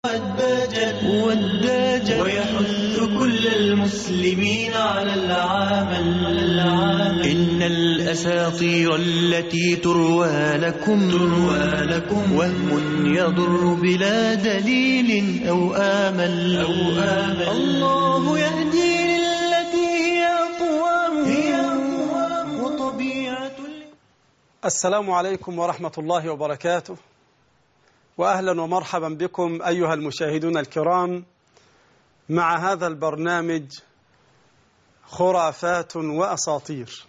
والدجل ويحث كل المسلمين على العمل. إن الأساطير التي تروى لكم وهم يضر بلا دليل أو آمل. الله يهدي للتي هي أقوام وطبيعة. السلام عليكم ورحمة الله وبركاته، وأهلا ومرحبا بكم أيها المشاهدون الكرام مع هذا البرنامج خرافات وأساطير.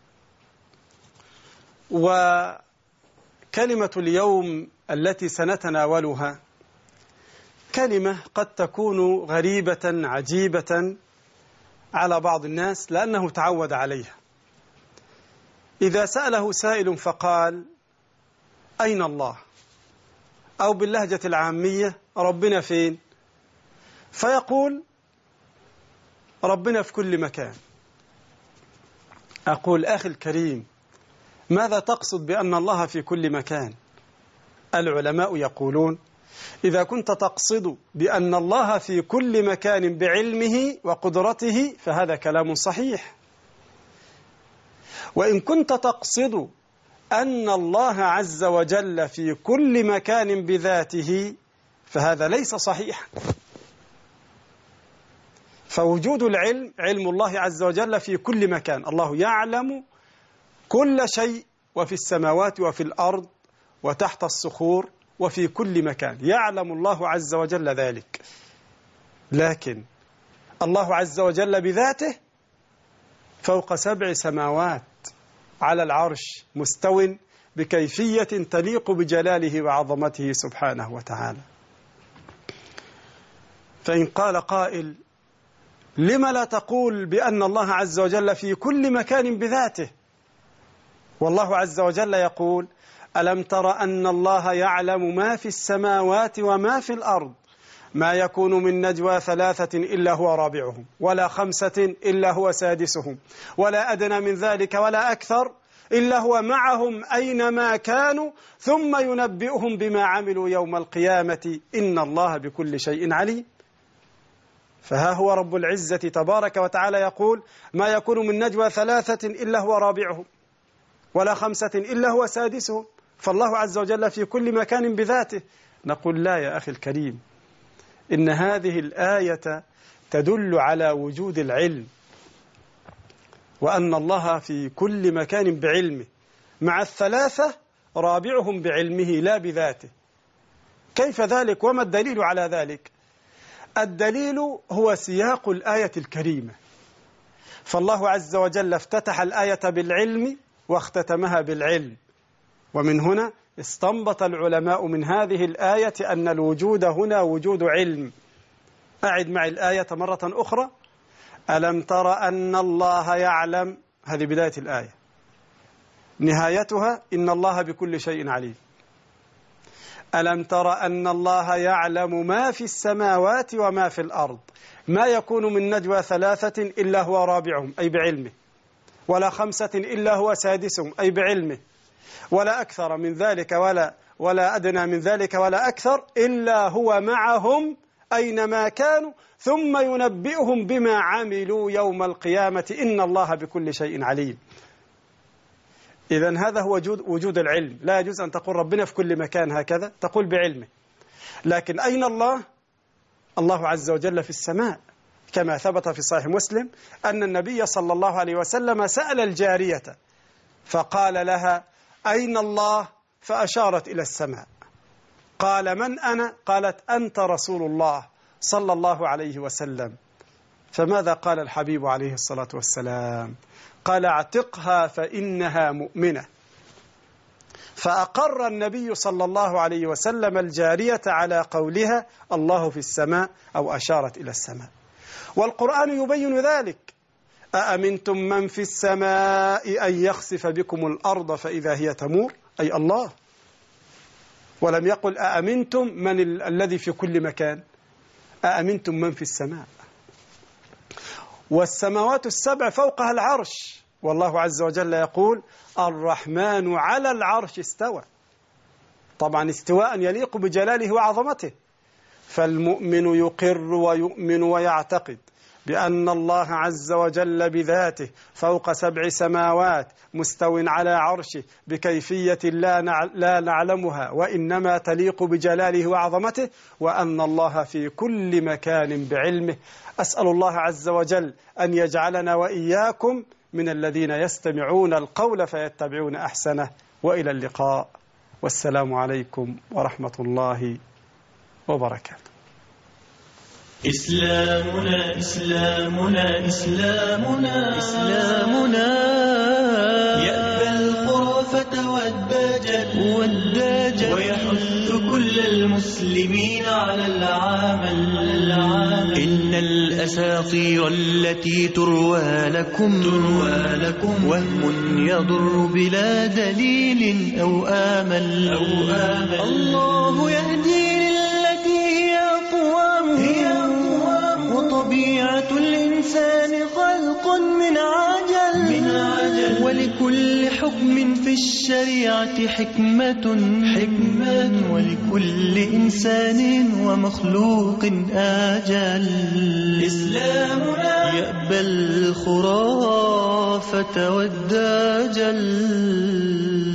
وكلمة اليوم التي سنتناولها كلمة قد تكون غريبة عجيبة على بعض الناس لأنه تعود عليها. إذا سأله سائل فقال: أين الله؟ أو باللهجة العامية: ربنا فين؟ فيقول: ربنا في كل مكان. أقول: أخي الكريم، ماذا تقصد بأن الله في كل مكان؟ العلماء يقولون: إذا كنت تقصد بأن الله في كل مكان بعلمه وقدرته فهذا كلام صحيح، وإن كنت تقصد أن الله عز وجل في كل مكان بذاته فهذا ليس صحيحا. فوجود العلم، علم الله عز وجل في كل مكان، الله يعلم كل شيء، وفي السماوات وفي الأرض وتحت الصخور وفي كل مكان يعلم الله عز وجل ذلك. لكن الله عز وجل بذاته فوق 7 سماوات على العرش مستو بكيفية تليق بجلاله وعظمته سبحانه وتعالى. فإن قال قائل: لم لا تقول بأن الله عز وجل في كل مكان بذاته؟ والله عز وجل يقول: ألم تر أن الله يعلم ما في السماوات وما في الأرض، ما يكون من نجوى 3 إلا هو رابعهم، ولا 5 إلا هو سادسهم، ولا أدنى من ذلك ولا أكثر إلا هو معهم أينما كانوا ثم ينبئهم بما عملوا يوم القيامة إن الله بكل شيء عليم. فها هو رب العزة تبارك وتعالى يقول: ما يكون من نجوى 3 إلا هو رابعهم، ولا 5 إلا هو سادسهم. فالله عز وجل في كل مكان بذاته. نقول: لا يا أخي الكريم، إن هذه الآية تدل على وجود العلم، وأن الله في كل مكان بعلمه، مع 3 رابعهم بعلمه لا بذاته. كيف ذلك؟ وما الدليل على ذلك؟ الدليل هو سياق الآية الكريمة. فالله عز وجل افتتح الآية بالعلم واختتمها بالعلم، ومن هنا استنبط العلماء من هذه الآية أن الوجود هنا وجود علم. أعد معي الآية مرة أخرى: ألم تر أن الله يعلم، هذه بداية الآية، نهايتها إن الله بكل شيء عليم. ألم تر أن الله يعلم ما في السماوات وما في الأرض، ما يكون من نجوى 3 إلا هو رابعهم أي بعلمه، ولا 5 إلا هو سادسهم أي بعلمه، ولا أكثر من ذلك ولا أدنى من ذلك ولا أكثر إلا هو معهم أينما كانوا ثم ينبئهم بما عملوا يوم القيامة إن الله بكل شيء عليم. إذن هذا هو وجود العلم. لا يجوز أن تقول ربنا في كل مكان هكذا، تقول بعلمه. لكن أين الله؟ الله عز وجل في السماء، كما ثبت في صحيح مسلم أن النبي صلى الله عليه وسلم سأل الجارية فقال لها: أين الله؟ فأشارت إلى السماء. قال: من أنا؟ قالت: أنت رسول الله صلى الله عليه وسلم. فماذا قال الحبيب عليه الصلاة والسلام؟ قال: اعتقها فإنها مؤمنة. فأقر النبي صلى الله عليه وسلم الجارية على قولها الله في السماء، أو أشارت إلى السماء. والقرآن يبين ذلك: أأمنتم من في السماء أن يخسف بكم الأرض فإذا هي تمور، أي الله. ولم يقل أأمنتم من الذي في كل مكان، أأمنتم من في السماء. والسماوات ال7 فوقها العرش، والله عز وجل يقول: الرحمن على العرش استوى. طبعا استواء يليق بجلاله وعظمته. فالمؤمن يقر ويؤمن ويعتقد بأن الله عز وجل بذاته فوق 7 سماوات مستو على عرشه بكيفية لا نعلمها وإنما تليق بجلاله وعظمته، وأن الله في كل مكان بعلمه. أسأل الله عز وجل أن يجعلنا وإياكم من الذين يستمعون القول فيتبعون أحسنه. وإلى اللقاء، والسلام عليكم ورحمة الله وبركاته. إسلامنا إسلامنا إسلامنا إسلامنا يأبى الخرافة والدجل ويحث كل المسلمين على العمل. إن الأساطير التي تروى لكم وهم يضر بلا دليل أو آمل. الله يهدي وطبيعة الإنسان خلق من عجل ولكل حكم في الشريعة حكمة ولكل إنسان ومخلوق آجل. إسلامنا يأبى الخرافة والدجل.